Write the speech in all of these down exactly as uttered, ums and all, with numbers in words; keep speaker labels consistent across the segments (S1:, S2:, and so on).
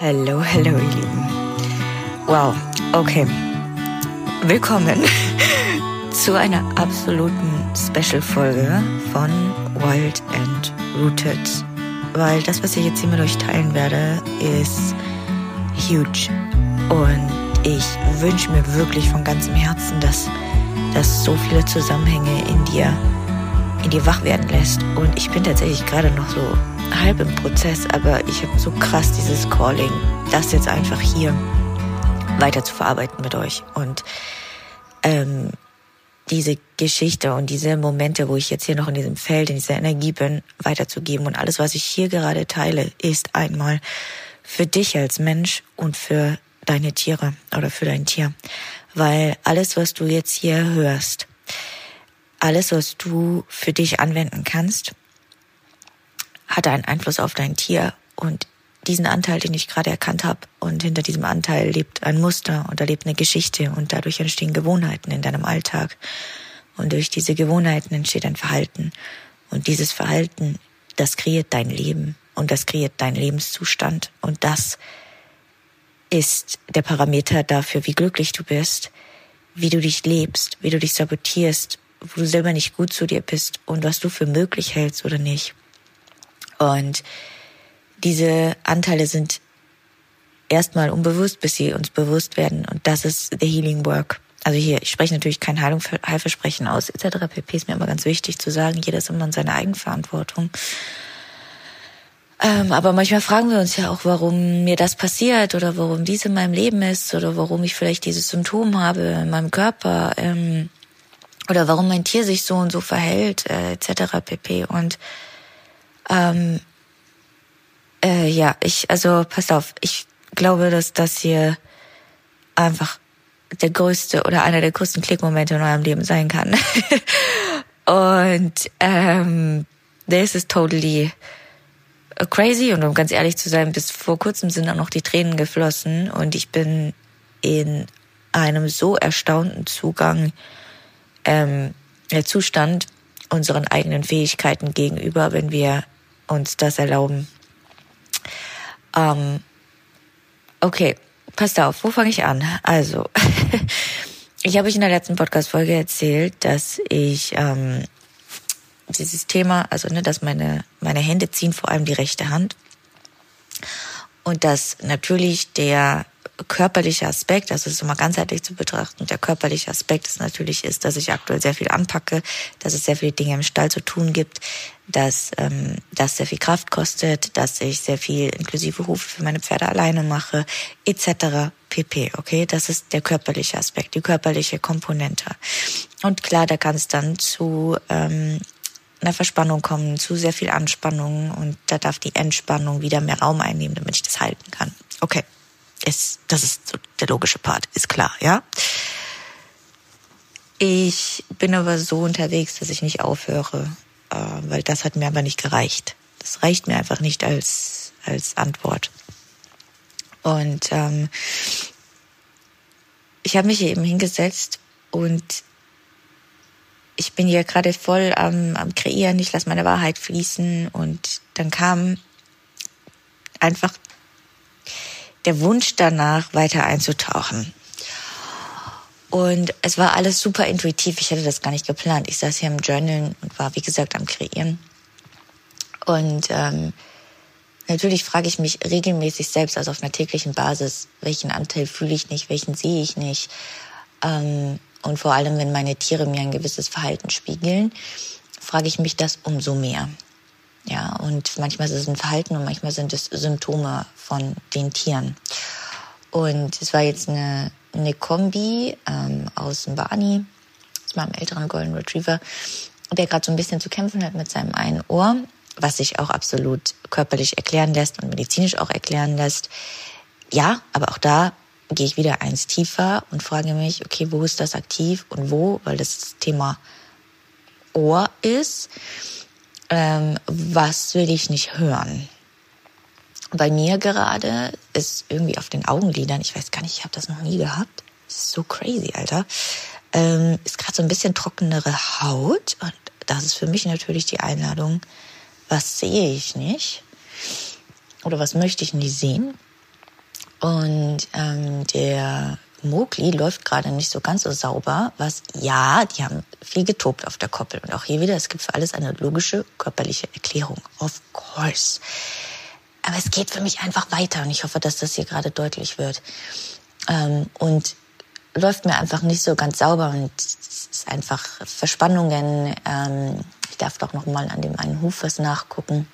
S1: Hallo, hallo ihr Lieben. Wow, okay. Willkommen zu einer absoluten Special-Folge von Wild and Rooted. Weil das, was ich jetzt hier mit euch teilen werde, ist huge. Und ich wünsche mir wirklich von ganzem Herzen, dass, dass so viele Zusammenhänge in dir, in dir wach werden lässt. Und ich bin tatsächlich gerade noch so halb im Prozess, aber ich habe so krass dieses Calling, das jetzt einfach hier weiter zu verarbeiten mit euch. Und ähm, diese Geschichte und diese Momente, wo ich jetzt hier noch in diesem Feld, in dieser Energie bin, weiterzugeben. Und alles, was ich hier gerade teile, ist einmal für dich als Mensch und für deine Tiere oder für dein Tier. Weil alles, was du jetzt hier hörst, alles, was du für dich anwenden kannst, hat einen Einfluss auf dein Tier. Und diesen Anteil, den ich gerade erkannt habe, und hinter diesem Anteil lebt ein Muster und da lebt eine Geschichte und dadurch entstehen Gewohnheiten in deinem Alltag. Und durch diese Gewohnheiten entsteht ein Verhalten. Und dieses Verhalten, das kreiert dein Leben und das kreiert deinen Lebenszustand. Und das ist der Parameter dafür, wie glücklich du bist, wie du dich lebst, wie du dich sabotierst, wo du selber nicht gut zu dir bist und was du für möglich hältst oder nicht. Und diese Anteile sind erstmal unbewusst, bis sie uns bewusst werden. Und das ist the healing work. Also hier, ich spreche natürlich kein Heilung, Heilversprechen aus, et cetera pp. Ist mir immer ganz wichtig zu sagen, jeder ist immer in seiner Eigenverantwortung. Ähm, aber manchmal fragen wir uns ja auch, warum mir das passiert oder warum dies in meinem Leben ist oder warum ich vielleicht dieses Symptom habe in meinem Körper ähm, oder warum mein Tier sich so und so verhält, äh, et cetera pp. Und ähm, äh, ja, ich, also passt auf, ich glaube, dass das hier einfach der größte oder einer der größten Klickmomente in eurem Leben sein kann. Und ähm, this is totally crazy. Und um ganz ehrlich zu sein, bis vor kurzem sind auch noch die Tränen geflossen und ich bin in einem so erstaunten Zugang, ähm, der Zustand unseren eigenen Fähigkeiten gegenüber, wenn wir uns das erlauben. Ähm, okay, passt auf, wo fange ich an? Also, ich habe euch in der letzten Podcast-Folge erzählt, dass ich ähm, dieses Thema, also ne, dass meine meine Hände ziehen, vor allem die rechte Hand, und dass natürlich der körperliche Aspekt, also es ist immer ganzheitlich zu betrachten, der körperliche Aspekt ist natürlich ist, dass ich aktuell sehr viel anpacke, dass es sehr viele Dinge im Stall zu tun gibt, dass ähm, das sehr viel Kraft kostet, dass ich sehr viel inklusive Hufe für meine Pferde alleine mache, et cetera pp. Okay, das ist der körperliche Aspekt, die körperliche Komponente. Und klar, da kann es dann zu ähm, einer Verspannung kommen, zu sehr viel Anspannung, und da darf die Entspannung wieder mehr Raum einnehmen, damit ich das halten kann. Okay. Ist, das ist so der logische Part, ist klar, ja. Ich bin aber so unterwegs, dass ich nicht aufhöre, äh, weil das hat mir aber nicht gereicht. Das reicht mir einfach nicht als als Antwort. Und ähm, ich habe mich hier eben hingesetzt und ich bin hier gerade voll am, am Kreieren, ich lasse meine Wahrheit fließen, und dann kam einfach der Wunsch danach, weiter einzutauchen. Und es war alles super intuitiv. Ich hatte das gar nicht geplant. Ich saß hier im Journalen und war, wie gesagt, am Kreieren. Und ähm, natürlich frage ich mich regelmäßig selbst, also auf einer täglichen Basis, welchen Anteil fühle ich nicht, welchen sehe ich nicht. Ähm, und vor allem, wenn meine Tiere mir ein gewisses Verhalten spiegeln, frage ich mich das umso mehr. Ja, und manchmal ist es ein Verhalten und manchmal sind es Symptome von den Tieren. Und es war jetzt eine, eine Kombi ähm, aus dem Barney, aus meinem älteren Golden Retriever, der gerade so ein bisschen zu kämpfen hat mit seinem einen Ohr, was sich auch absolut körperlich erklären lässt und medizinisch auch erklären lässt. Ja, aber auch da gehe ich wieder eins tiefer und frage mich, okay, wo ist das aktiv und wo, weil das Thema Ohr ist. Ähm, was will ich nicht hören? Bei mir gerade ist irgendwie auf den Augenlidern, ich weiß gar nicht, ich habe das noch nie gehabt, das ist so crazy, Alter, ähm, ist gerade so ein bisschen trockenere Haut, und das ist für mich natürlich die Einladung, was sehe ich nicht oder was möchte ich nicht sehen, Und ähm, der Mowgli läuft gerade nicht so ganz so sauber, was, ja, die haben viel getobt auf der Koppel. Und auch hier wieder, es gibt für alles eine logische, körperliche Erklärung. Of course. Aber es geht für mich einfach weiter und ich hoffe, dass das hier gerade deutlich wird. Ähm, und läuft mir einfach nicht so ganz sauber und es ist einfach Verspannungen. Ähm, ich darf doch noch mal an dem einen Huf was nachgucken.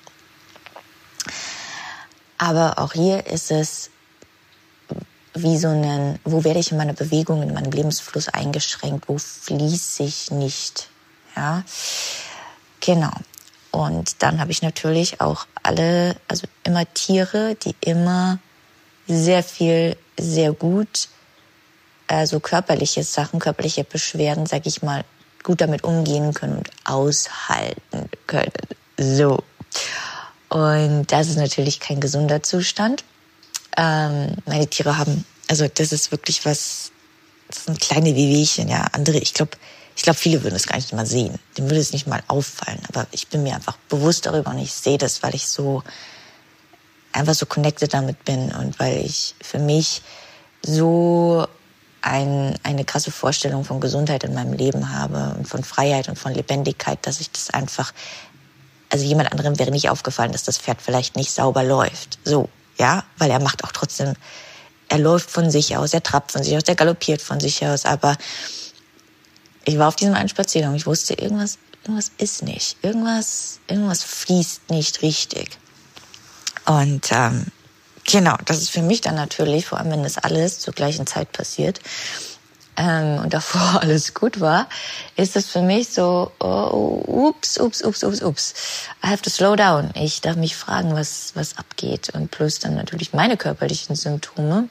S1: Aber auch hier ist es wie so ein, wo werde ich in meiner Bewegung, in meinem Lebensfluss eingeschränkt, wo fließe ich nicht, ja, genau. Und dann habe ich natürlich auch alle, also immer Tiere, die immer sehr viel, sehr gut, also körperliche Sachen, körperliche Beschwerden, sag ich mal, gut damit umgehen können und aushalten können, so. Und das ist natürlich kein gesunder Zustand. Ähm, meine Tiere haben, also das ist wirklich was, das sind kleine Wehwehchen, ja. Andere, ich glaube, ich glaube, viele würden es gar nicht mal sehen. Dem würde es nicht mal auffallen. Aber ich bin mir einfach bewusst darüber und ich sehe das, weil ich so einfach so connected damit bin und weil ich für mich so ein, eine krasse Vorstellung von Gesundheit in meinem Leben habe und von Freiheit und von Lebendigkeit, dass ich das einfach, also jemand anderem wäre nicht aufgefallen, dass das Pferd vielleicht nicht sauber läuft. So. Ja, weil er macht auch trotzdem, er läuft von sich aus, er trappt von sich aus, er galoppiert von sich aus, aber ich war auf diesem einen Spaziergang, ich wusste, irgendwas, irgendwas ist nicht, irgendwas, irgendwas fließt nicht richtig. Und ähm, genau, das ist für mich dann natürlich, vor allem wenn das alles zur gleichen Zeit passiert ähm, und davor alles gut war, ist das für mich so, oh, ups, ups, ups, ups, ups. I have to slow down. Ich darf mich fragen, was, was abgeht. Und plus dann natürlich meine körperlichen Symptome.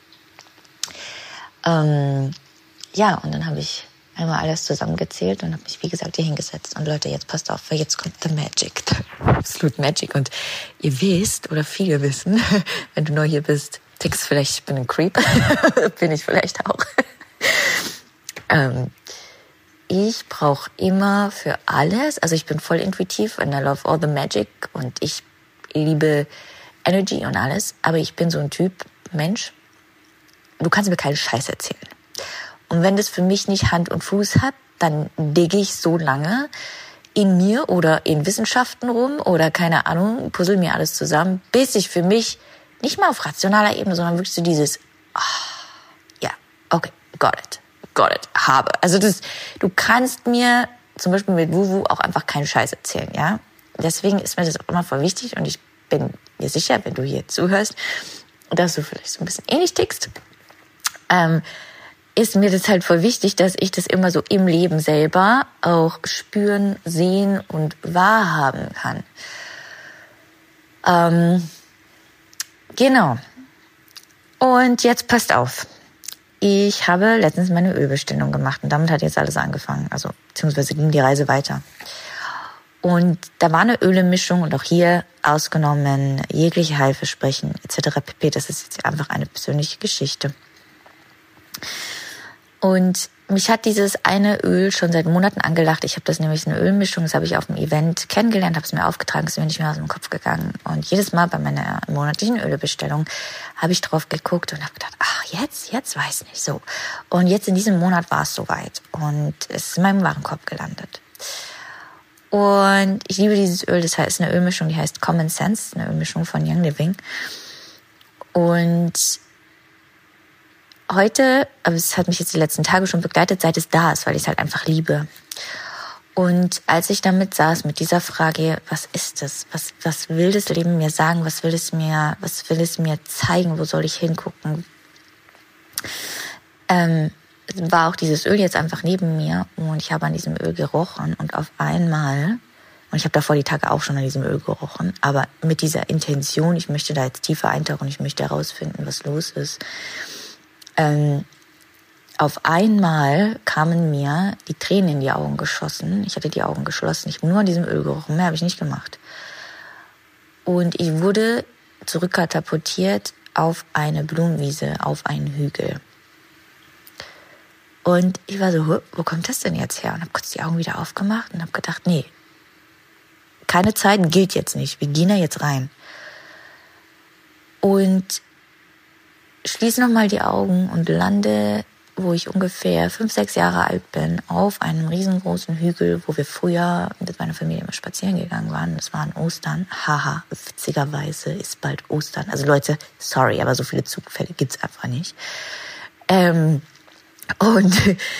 S1: Ähm, ja, und dann habe ich einmal alles zusammengezählt und habe mich, wie gesagt, hier hingesetzt. Und Leute, jetzt passt auf, weil jetzt kommt the magic. Absolut magic. Und ihr wisst, oder viele wissen, wenn du neu hier bist, denkst du vielleicht, ich bin ein Creep. Bin ich vielleicht auch. ähm, ich brauche immer für alles, also ich bin voll intuitiv and I love all the magic und ich liebe Energy und alles, aber ich bin so ein Typ Mensch, du kannst mir keinen Scheiß erzählen. Und wenn das für mich nicht Hand und Fuß hat, dann digge ich so lange in mir oder in Wissenschaften rum oder keine Ahnung, puzzle mir alles zusammen, bis ich für mich, nicht mal auf rationaler Ebene, sondern wirklich so dieses, oh, ja, okay, got it, got it, habe. Also das, du kannst mir zum Beispiel mit Wuwu auch einfach keinen Scheiß erzählen, ja. Deswegen ist mir das auch immer voll wichtig und ich bin mir sicher, wenn du hier zuhörst, dass du vielleicht so ein bisschen ähnlich tickst, ähm, ist mir das halt voll wichtig, dass ich das immer so im Leben selber auch spüren, sehen und wahrhaben kann. Ähm, genau. Und jetzt passt auf. Ich habe letztens meine Ölbestellung gemacht und damit hat jetzt alles angefangen. Also, beziehungsweise ging die Reise weiter. Und da war eine Ölemischung und auch hier ausgenommen jegliche Heilversprechen et cetera pp. Das ist jetzt einfach eine persönliche Geschichte. Und mich hat dieses eine Öl schon seit Monaten angelacht. Ich habe das nämlich eine Ölmischung, das habe ich auf dem Event kennengelernt, habe es mir aufgetragen, ist mir nicht mehr aus dem Kopf gegangen. Und jedes Mal bei meiner monatlichen Ölbestellung habe ich drauf geguckt und habe gedacht, ach jetzt, jetzt weiß nicht so. Und jetzt in diesem Monat war es soweit und es ist in meinem Warenkorb gelandet. Und ich liebe dieses Öl, das heißt eine Ölmischung, die heißt Common Sense, eine Ölmischung von Young Living. Und heute, aber es hat mich jetzt die letzten Tage schon begleitet, seit es da ist, weil ich es halt einfach liebe. Und als ich damit saß, mit dieser Frage, was ist das? Was, was will das Leben mir sagen? Was will es mir, was will es mir zeigen? Wo soll ich hingucken? Ähm, war auch dieses Öl jetzt einfach neben mir und ich habe an diesem Öl gerochen und auf einmal, und ich habe davor die Tage auch schon an diesem Öl gerochen, aber mit dieser Intention, ich möchte da jetzt tiefer eintauchen, ich möchte herausfinden, was los ist. Ähm, auf einmal kamen mir die Tränen in die Augen geschossen. Ich hatte die Augen geschlossen. Ich habe nur an diesem Öl gerochen. Mehr habe ich nicht gemacht. Und ich wurde zurückkatapultiert auf eine Blumenwiese, auf einen Hügel. Und ich war so, wo kommt das denn jetzt her? Und habe kurz die Augen wieder aufgemacht und habe gedacht, nee, keine Zeit gilt jetzt nicht. Wir gehen da jetzt rein. Und schließe nochmal die Augen und lande, wo ich ungefähr fünf, sechs Jahre alt bin, auf einem riesengroßen Hügel, wo wir früher mit meiner Familie immer spazieren gegangen waren. Das war an Ostern. Haha, witzigerweise ist bald Ostern. Also Leute, sorry, aber so viele Zufälle gibt's einfach nicht. Ähm, und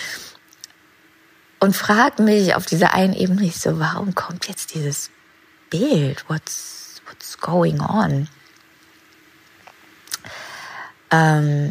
S1: und frag mich auf dieser einen Ebene nicht so, warum kommt jetzt dieses Bild? What's, what's going on? Ähm,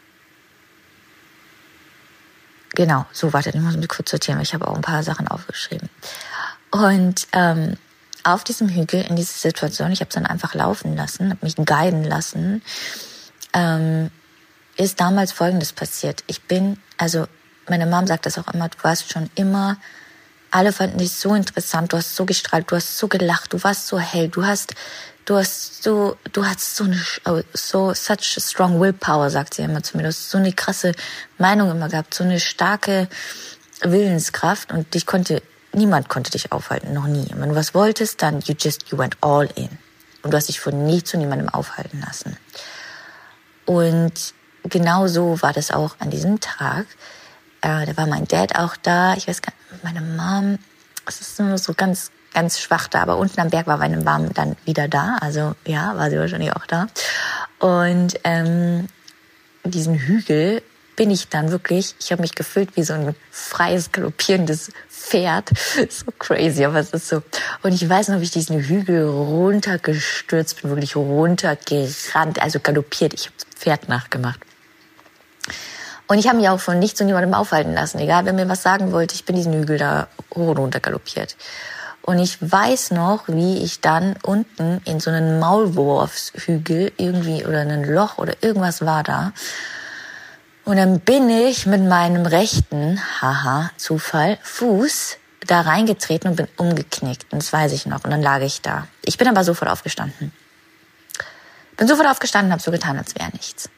S1: genau, so, wartet, ich muss mich kurz sortieren, weil ich habe auch ein paar Sachen aufgeschrieben. Und ähm, auf diesem Hügel, in dieser Situation, ich habe es dann einfach laufen lassen, habe mich guiden lassen, ähm, ist damals Folgendes passiert. Ich bin, also meine Mom sagt das auch immer, du warst schon immer, alle fanden dich so interessant, du hast so gestrahlt, du hast so gelacht, du warst so hell, du hast, du hast so, du hast so eine, so, such a strong willpower, sagt sie immer zu mir, du hast so eine krasse Meinung immer gehabt, so eine starke Willenskraft und dich konnte, niemand konnte dich aufhalten, noch nie. Und wenn du was wolltest, dann you just, you went all in. Und du hast dich von nie zu niemandem aufhalten lassen. Und genau so war das auch an diesem Tag. Äh, da war mein Dad auch da. Ich weiß gar nicht, meine Mom, es ist nur so ganz, ganz schwach da. Aber unten am Berg war meine Mom dann wieder da. Also ja, war sie wahrscheinlich auch da. Und ähm, diesen Hügel bin ich dann wirklich, ich habe mich gefühlt wie so ein freies, galoppierendes Pferd. So crazy, aber es ist so. Und ich weiß noch, wie ich diesen Hügel runtergestürzt bin, wirklich runtergerannt, also galoppiert. Ich habe das Pferd nachgemacht. Und ich habe mich auch von nichts und niemandem aufhalten lassen. Egal, wer mir was sagen wollte, ich bin diesen Hügel da hoch und runter galoppiert. Und ich weiß noch, wie ich dann unten in so einen Maulwurfshügel irgendwie oder ein Loch oder irgendwas war da. Und dann bin ich mit meinem rechten, haha, Zufall, Fuß da reingetreten und bin umgeknickt. Und das weiß ich noch. Und dann lag ich da. Ich bin aber sofort aufgestanden. Bin sofort aufgestanden und habe so getan, als wäre nichts.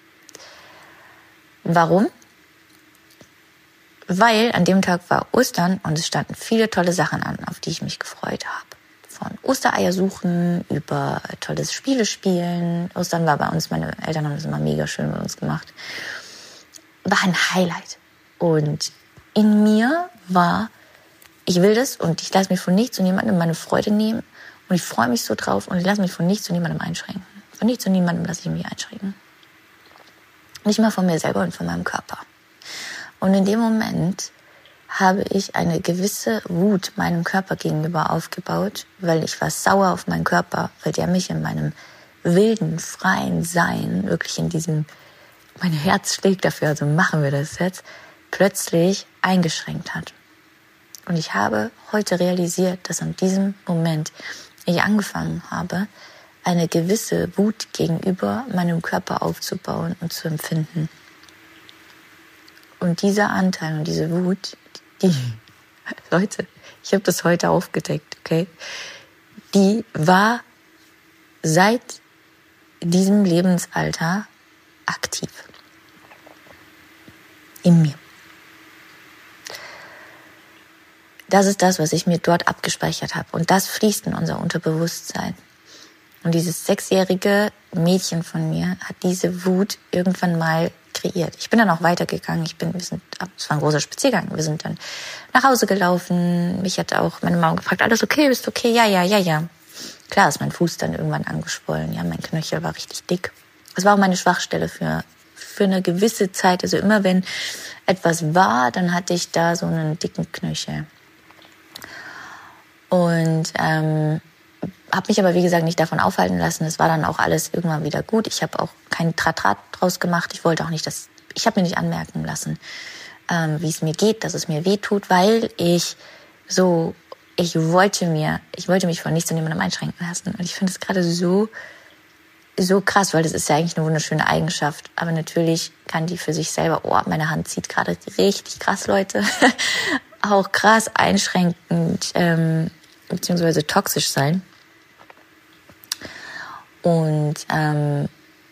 S1: Warum? Weil an dem Tag war Ostern und es standen viele tolle Sachen an, auf die ich mich gefreut habe. Von Ostereier suchen, über tolles Spiele spielen. Ostern war bei uns, meine Eltern haben das immer mega schön mit uns gemacht. War ein Highlight. Und in mir war, ich will das und ich lasse mich von nichts und niemandem meine Freude nehmen. Und ich freue mich so drauf und ich lasse mich von nichts und niemandem einschränken. Von nichts und niemandem lasse ich mich einschränken. Nicht mal von mir selber und von meinem Körper. Und in dem Moment habe ich eine gewisse Wut meinem Körper gegenüber aufgebaut, weil ich war sauer auf meinen Körper, weil der mich in meinem wilden, freien Sein, wirklich in diesem, mein Herz schlägt dafür, also machen wir das jetzt, plötzlich eingeschränkt hat. Und ich habe heute realisiert, dass an diesem Moment ich angefangen habe, eine gewisse Wut gegenüber meinem Körper aufzubauen und zu empfinden. Und dieser Anteil und diese Wut, die, Leute, ich habe das heute aufgedeckt, okay? Die war seit diesem Lebensalter aktiv. In mir. Das ist das, was ich mir dort abgespeichert habe. Und das fließt in unser Unterbewusstsein. Und dieses sechsjährige Mädchen von mir hat diese Wut irgendwann mal kreiert. Ich bin dann auch weitergegangen. Ich bin, wir sind, es war ein großer Spaziergang. Wir sind dann nach Hause gelaufen. Mich hat auch meine Mama gefragt, alles okay, bist du okay? Ja, ja, ja, ja. Klar ist mein Fuß dann irgendwann angeschwollen. Ja, mein Knöchel war richtig dick. Das war auch meine Schwachstelle für, für eine gewisse Zeit. Also immer wenn etwas war, dann hatte ich da so einen dicken Knöchel. Und, ähm, habe mich aber, wie gesagt, nicht davon aufhalten lassen. Es war dann auch alles irgendwann wieder gut. Ich habe auch kein Tratrat draus gemacht. Ich wollte auch nicht, dass ich habe mir nicht anmerken lassen, ähm, wie es mir geht, dass es mir weh tut, weil ich so, ich wollte mir, ich wollte mich von nichts und niemandem einschränken lassen. Und ich finde es gerade so, so krass, weil das ist ja eigentlich eine wunderschöne Eigenschaft. Aber natürlich kann die für sich selber, oh, meine Hand zieht gerade richtig krass, Leute, auch krass einschränkend, ähm, beziehungsweise toxisch sein. Und ähm,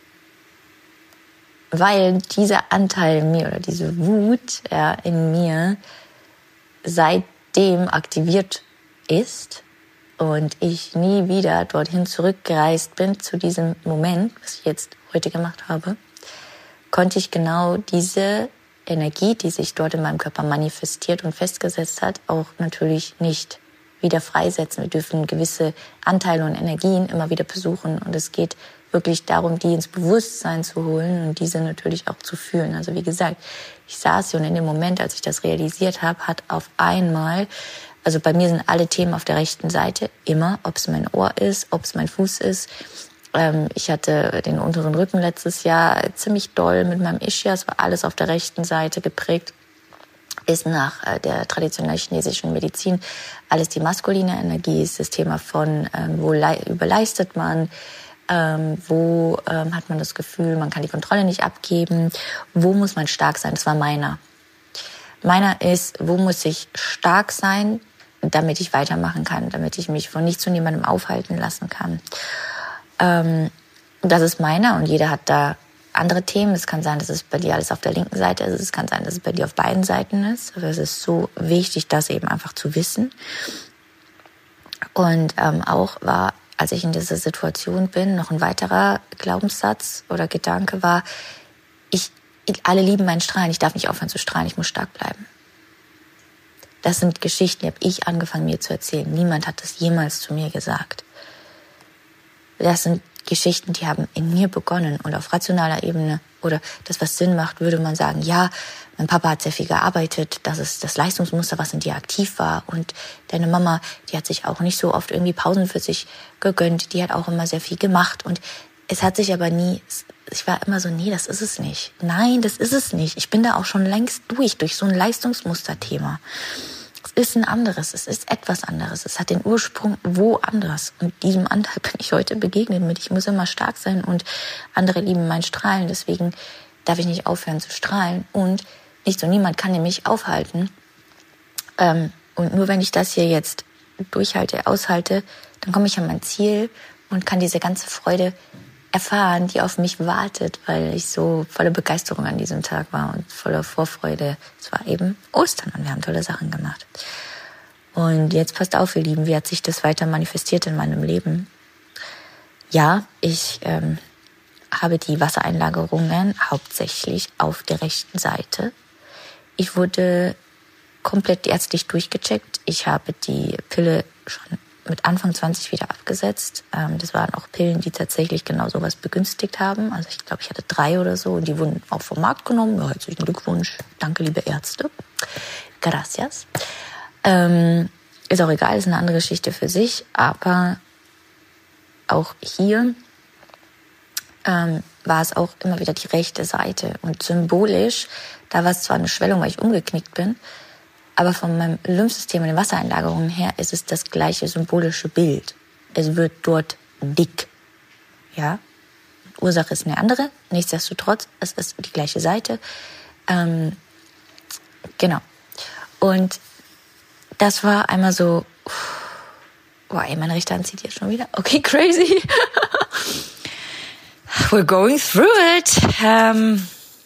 S1: weil dieser Anteil in mir oder diese Wut ja, in mir seitdem aktiviert ist und ich nie wieder dorthin zurückgereist bin zu diesem Moment, was ich jetzt heute gemacht habe, konnte ich genau diese Energie, die sich dort in meinem Körper manifestiert und festgesetzt hat, auch natürlich nicht wieder freisetzen. Wir dürfen gewisse Anteile und Energien immer wieder besuchen. Und es geht wirklich darum, die ins Bewusstsein zu holen und diese natürlich auch zu fühlen. Also wie gesagt, ich saß hier und in dem Moment, als ich das realisiert habe, hat auf einmal, also bei mir sind alle Themen auf der rechten Seite, immer, ob es mein Ohr ist, ob es mein Fuß ist. Ähm, ich hatte den unteren Rücken letztes Jahr ziemlich doll mit meinem Ischias, war alles auf der rechten Seite geprägt. Ist nach äh, der traditionellen chinesischen Medizin alles die maskuline Energie, ist das Thema von, ähm, wo le- überleistet man, ähm, wo ähm, hat man das Gefühl, man kann die Kontrolle nicht abgeben, wo muss man stark sein, das war meiner. Meiner ist, wo muss ich stark sein, damit ich weitermachen kann, damit ich mich von nichts und niemandem aufhalten lassen kann. Ähm, das ist meiner und jeder hat da andere Themen. Es kann sein, dass es bei dir alles auf der linken Seite ist. Es kann sein, dass es bei dir auf beiden Seiten ist. Aber es ist so wichtig, das eben einfach zu wissen. Und ähm, auch war, als ich in dieser Situation bin, noch ein weiterer Glaubenssatz oder Gedanke war, ich, ich alle lieben meinen Strahlen. Ich darf nicht aufhören zu strahlen. Ich muss stark bleiben. Das sind Geschichten, die habe ich angefangen, mir zu erzählen. Niemand hat das jemals zu mir gesagt. Das sind Geschichten, die haben in mir begonnen und auf rationaler Ebene oder das, was Sinn macht, würde man sagen, ja, mein Papa hat sehr viel gearbeitet, das ist das Leistungsmuster, was in dir aktiv war und deine Mama, die hat sich auch nicht so oft irgendwie Pausen für sich gegönnt, die hat auch immer sehr viel gemacht und es hat sich aber nie, ich war immer so, nee, das ist es nicht. Nein, das ist es nicht. Ich bin da auch schon längst durch, durch so ein Leistungsmusterthema. Es ist ein anderes, es ist etwas anderes. Es hat den Ursprung woanders. Und diesem Anteil bin ich heute begegnet mit. Ich muss immer stark sein und andere lieben mein Strahlen. Deswegen darf ich nicht aufhören zu strahlen. Und nicht so niemand kann nämlich aufhalten. Und nur wenn ich das hier jetzt durchhalte, aushalte, dann komme ich an mein Ziel und kann diese ganze Freude erfahren, die auf mich wartet, weil ich so voller Begeisterung an diesem Tag war und voller Vorfreude. Es war eben Ostern und wir haben tolle Sachen gemacht. Und jetzt passt auf, ihr Lieben, wie hat sich das weiter manifestiert in meinem Leben? Ja, ich ähm, habe die Wassereinlagerungen hauptsächlich auf der rechten Seite. Ich wurde komplett ärztlich durchgecheckt. Ich habe die Pille schon mit Anfang zwanzig wieder abgesetzt. Das waren auch Pillen, die tatsächlich genau sowas begünstigt haben. Also ich glaube, ich hatte drei oder so und die wurden auch vom Markt genommen. Ja, herzlichen Glückwunsch. Danke, liebe Ärzte. Gracias. Ähm, ist auch egal, ist eine andere Geschichte für sich. Aber auch hier ähm, war es auch immer wieder die rechte Seite. Und symbolisch, da war es zwar eine Schwellung, weil ich umgeknickt bin, aber von meinem Lymphsystem und den Wassereinlagerungen her ist es das gleiche symbolische Bild. Es wird dort dick. Ja, Ursache ist eine andere. Nichtsdestotrotz, es ist die gleiche Seite. Ähm, genau. Und das war einmal so, boah, ey, meine rechte Hand zieht jetzt schon wieder. Okay, crazy. We're going through it. Ähm,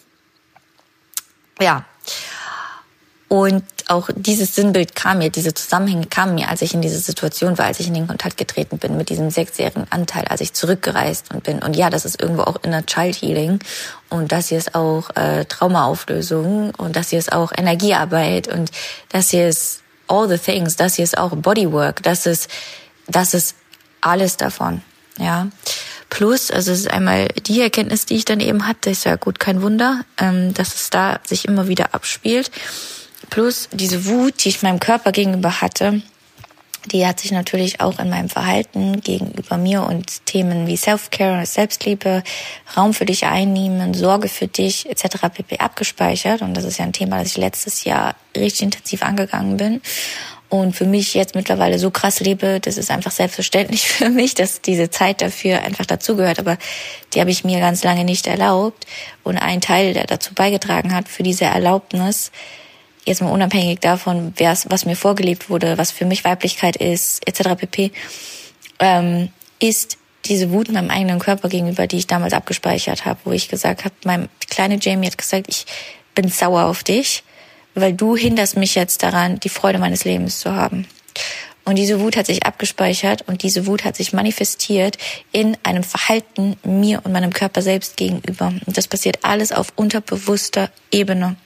S1: ja. Und auch dieses Sinnbild kam mir, diese Zusammenhänge kamen mir, als ich in diese Situation war, als ich in den Kontakt getreten bin mit diesem sechsjährigen Anteil, als ich zurückgereist und bin. Und ja, das ist irgendwo auch Inner Child Healing. Und das hier ist auch äh, Traumaauflösung. Und das hier ist auch Energiearbeit. Und das hier ist all the things. Das hier ist auch Bodywork. Das ist, das ist alles davon. Ja. Plus, also es ist einmal die Erkenntnis, die ich dann eben hatte, ist ja gut, kein Wunder, ähm, dass es da sich immer wieder abspielt. Plus diese Wut, die ich meinem Körper gegenüber hatte, die hat sich natürlich auch in meinem Verhalten gegenüber mir und Themen wie Self-Care, Selbstliebe, Raum für dich einnehmen, Sorge für dich et cetera pp. Abgespeichert. Und das ist ja ein Thema, das ich letztes Jahr richtig intensiv angegangen bin. Und für mich jetzt mittlerweile so krass lebe, das ist einfach selbstverständlich für mich, dass diese Zeit dafür einfach dazugehört. Aber die habe ich mir ganz lange nicht erlaubt. Und ein Teil, der dazu beigetragen hat, für diese Erlaubnis, jetzt mal unabhängig davon, was mir vorgelebt wurde, was für mich Weiblichkeit ist, et cetera pp., ähm, ist diese Wut meinem eigenen Körper gegenüber, die ich damals abgespeichert habe, wo ich gesagt habe, meine kleine Jamie hat gesagt, ich bin sauer auf dich, weil du hinderst mich jetzt daran, die Freude meines Lebens zu haben. Und diese Wut hat sich abgespeichert und diese Wut hat sich manifestiert in einem Verhalten mir und meinem Körper selbst gegenüber. Und das passiert alles auf unterbewusster Ebene.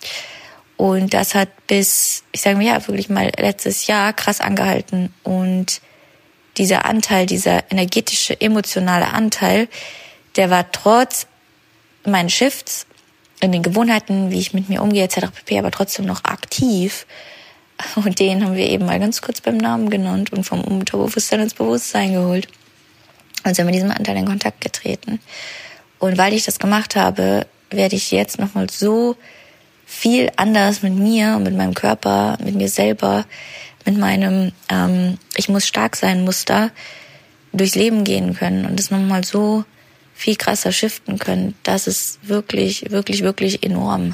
S1: Und das hat bis, ich sage mal ja, wirklich mal letztes Jahr krass angehalten. Und dieser Anteil, dieser energetische, emotionale Anteil, der war trotz meinen Shifts in den Gewohnheiten, wie ich mit mir umgehe, et cetera pp., aber trotzdem noch aktiv. Und den haben wir eben mal ganz kurz beim Namen genannt und vom Unterbewusstsein ins Bewusstsein geholt. Und sind mit diesem Anteil in Kontakt getreten. Und weil ich das gemacht habe, werde ich jetzt nochmal so viel anders mit mir, mit meinem Körper, mit mir selber, mit meinem ähm, ich muss stark sein Muster durchs Leben gehen können und das nochmal so viel krasser shiften können. Das ist wirklich, wirklich, wirklich enorm.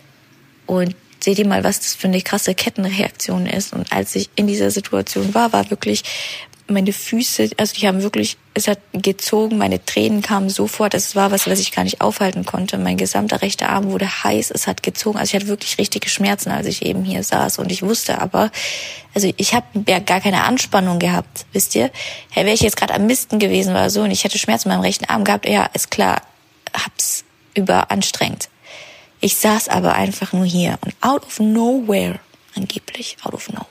S1: Und seht ihr mal, was das für eine krasse Kettenreaktion ist. Und als ich in dieser Situation war, war wirklich meine Füße, also die haben wirklich, es hat gezogen, meine Tränen kamen sofort. Es war was, was ich gar nicht aufhalten konnte. Mein gesamter rechter Arm wurde heiß, es hat gezogen. Also ich hatte wirklich richtige Schmerzen, als ich eben hier saß. Und ich wusste aber, also ich habe ja gar keine Anspannung gehabt, wisst ihr? Hey, wäre ich jetzt gerade am Misten gewesen oder so und ich hätte Schmerzen in meinem rechten Arm gehabt, ja, ist klar, hab's überanstrengt. Ich saß aber einfach nur hier und out of nowhere, angeblich out of nowhere,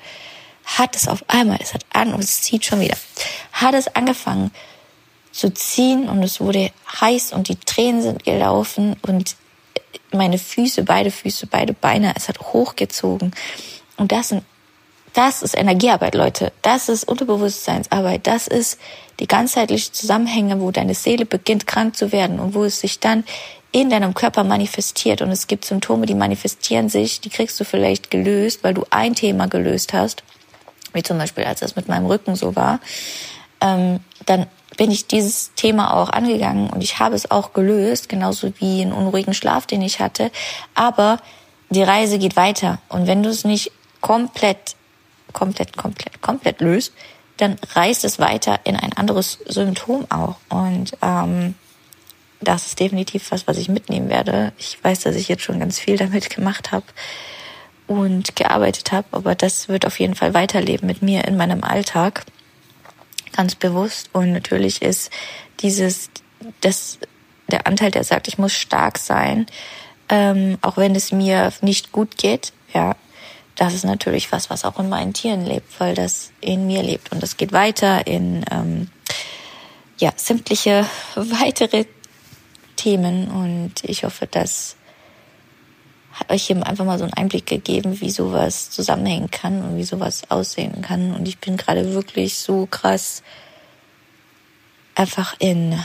S1: hat es auf einmal, es hat an und es zieht schon wieder, hat es angefangen zu ziehen und es wurde heiß und die Tränen sind gelaufen und meine Füße, beide Füße, beide Beine, es hat hochgezogen. Und das sind, das ist Energiearbeit, Leute. Das ist Unterbewusstseinsarbeit. Das ist die ganzheitliche Zusammenhänge, wo deine Seele beginnt krank zu werden und wo es sich dann in deinem Körper manifestiert. Und es gibt Symptome, die manifestieren sich, die kriegst du vielleicht gelöst, weil du ein Thema gelöst hast. Wie zum Beispiel, als das mit meinem Rücken so war. Ähm, dann bin ich dieses Thema auch angegangen und ich habe es auch gelöst, genauso wie einen unruhigen Schlaf, den ich hatte. Aber die Reise geht weiter. Und wenn du es nicht komplett, komplett, komplett, komplett löst, dann reißt es weiter in ein anderes Symptom auch. Und ähm, das ist definitiv was, was ich mitnehmen werde. Ich weiß, dass ich jetzt schon ganz viel damit gemacht habe und gearbeitet habe, aber das wird auf jeden Fall weiterleben mit mir in meinem Alltag, ganz bewusst. Und natürlich ist dieses, das, der Anteil, der sagt, ich muss stark sein, ähm, auch wenn es mir nicht gut geht, ja, das ist natürlich was, was auch in meinen Tieren lebt, weil das in mir lebt. Und das geht weiter in ähm, ja sämtliche weitere Themen. Und ich hoffe, das hat euch hier einfach mal so einen Einblick gegeben, wie sowas zusammenhängen kann und wie sowas aussehen kann. Und ich bin gerade wirklich so krass einfach in,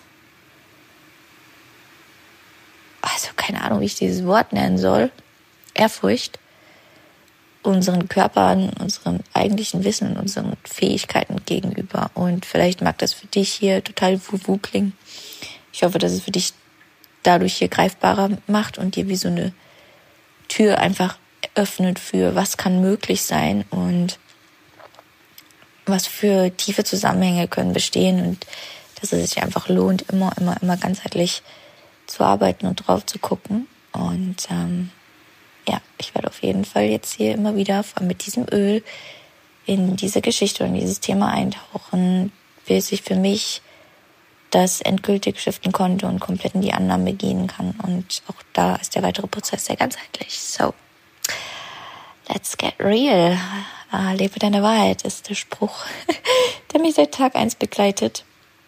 S1: also keine Ahnung, wie ich dieses Wort nennen soll, Ehrfurcht unseren Körpern, unserem eigentlichen Wissen, unseren Fähigkeiten gegenüber. Und vielleicht mag das für dich hier total wuhu klingen. Ich hoffe, dass es für dich dadurch hier greifbarer macht und dir wie so eine Tür einfach öffnet für, was kann möglich sein und was für tiefe Zusammenhänge können bestehen und dass es sich einfach lohnt, immer, immer, immer ganzheitlich zu arbeiten und drauf zu gucken. Und ähm, ja, ich werde auf jeden Fall jetzt hier immer wieder mit diesem Öl in diese Geschichte und dieses Thema eintauchen, bis ich für mich das endgültig shiften konnte und komplett in die Annahme gehen kann. Und auch da ist der weitere Prozess sehr ganzheitlich. So, let's get real. Ah, lebe deine Wahrheit ist der Spruch, der mich seit Tag eins begleitet.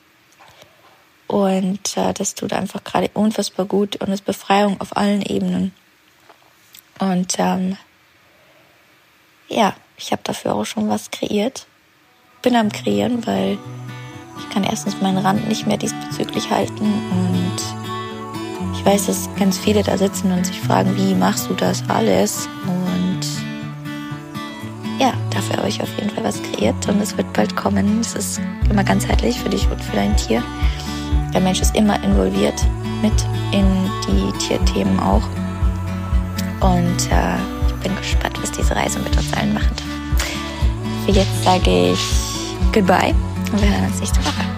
S1: Und äh, das tut einfach gerade unfassbar gut und ist Befreiung auf allen Ebenen. Und ähm, ja, ich habe dafür auch schon was kreiert. Bin am Kreieren, weil ich kann erstens meinen Rand nicht mehr diesbezüglich halten. Und ich weiß, dass ganz viele da sitzen und sich fragen, wie machst du das alles? Und ja, dafür habe ich auf jeden Fall was kreiert und es wird bald kommen. Es ist immer ganzheitlich für dich und für dein Tier. Der Mensch ist immer involviert mit in die Tierthemen auch. Und äh, ich bin gespannt, was diese Reise mit uns allen machen darf. Für jetzt sage ich Goodbye und wir hören uns nächste Woche.